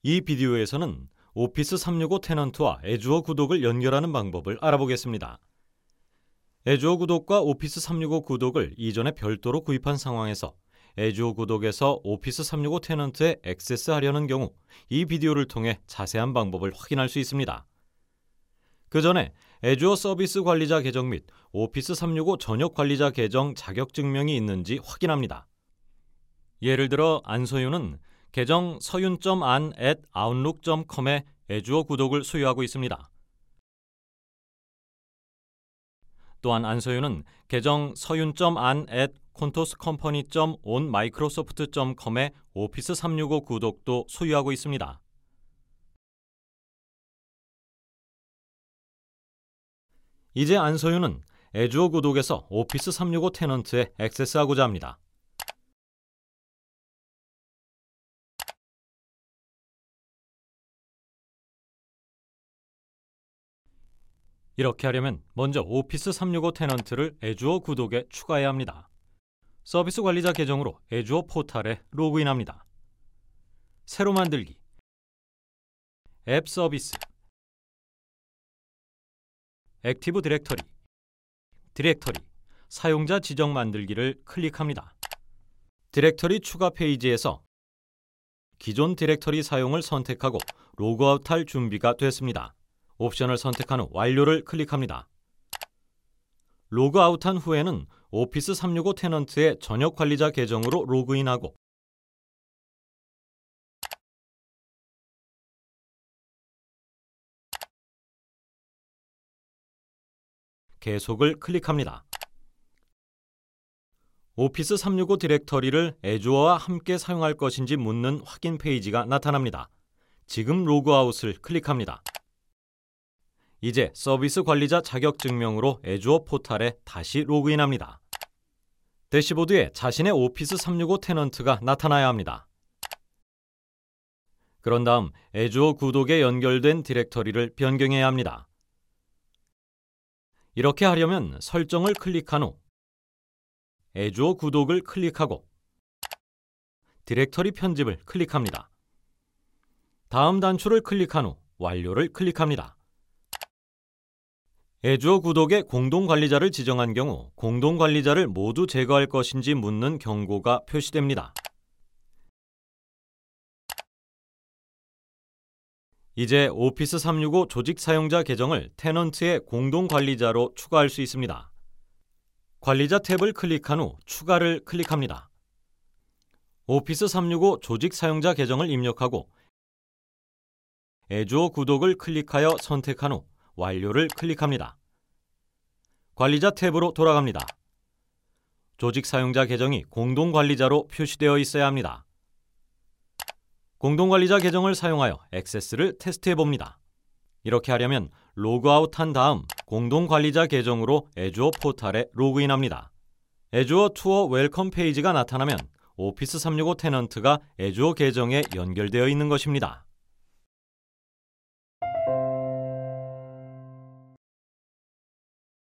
이 비디오에서는 오피스 365 테넌트와 애주어 구독을 연결하는 방법을 알아보겠습니다. 애주어 구독과 오피스 365 구독을 이전에 별도로 구입한 상황에서 애주어 구독에서 오피스 365 테넌트에 액세스하려는 경우 이 비디오를 통해 자세한 방법을 확인할 수 있습니다. 그 전에 애주어 서비스 관리자 계정 및 오피스 365 전역 관리자 계정 자격증명이 있는지 확인합니다. 예를 들어 안소윤은 계정 서윤.an@outlook.com에 애주어 구독을 소유하고 있습니다. 또한 안소윤은 계정 서윤.an@contoscompany.onmicrosoft.com에 오피스 365 구독도 소유하고 있습니다. 이제 안소윤은 애주어 구독에서 오피스 365 테넌트에 액세스하고자 합니다. 이렇게 하려면 먼저 오피스 365 테넌트를 애주어 구독에 추가해야 합니다. 서비스 관리자 계정으로 애주어 포탈에 로그인합니다. 새로 만들기, 앱 서비스, 액티브 디렉터리, 사용자 지정 만들기를 클릭합니다. 디렉터리 추가 페이지에서 기존 디렉터리 사용을 선택하고 로그아웃할 준비가 됐습니다. 옵션을 선택한 후 완료를 클릭합니다. 로그아웃한 후에는 오피스 365 테넌트의 전역 관리자 계정으로 로그인하고 계속을 클릭합니다. 오피스 365 디렉터리를 애주어와 함께 사용할 것인지 묻는 확인 페이지가 나타납니다. 지금 로그아웃을 클릭합니다. 이제 서비스 관리자 자격증명으로 애주어 포탈에 다시 로그인합니다. 대시보드에 자신의 오피스 365 테넌트가 나타나야 합니다. 그런 다음 애주어 구독에 연결된 디렉터리를 변경해야 합니다. 이렇게 하려면 설정을 클릭한 후 애주어 구독을 클릭하고 디렉터리 편집을 클릭합니다. 다음 단추를 클릭한 후 완료를 클릭합니다. 애주어 구독의 공동관리자를 지정한 경우 공동관리자를 모두 제거할 것인지 묻는 경고가 표시됩니다. 이제 오피스 365 조직 사용자 계정을 테넌트의 공동관리자로 추가할 수 있습니다. 관리자 탭을 클릭한 후 추가를 클릭합니다. 오피스 365 조직 사용자 계정을 입력하고 애주어 구독을 클릭하여 선택한 후 완료를 클릭합니다. 관리자 탭으로 돌아갑니다. 조직 사용자 계정이 공동관리자로 표시되어 있어야 합니다. 공동관리자 계정을 사용하여 액세스를 테스트해봅니다. 이렇게 하려면 로그아웃한 다음 공동관리자 계정으로 애주어 포탈에 로그인합니다. 애주어 투어 웰컴 페이지가 나타나면 오피스 365 테넌트가 애주어 계정에 연결되어 있는 것입니다.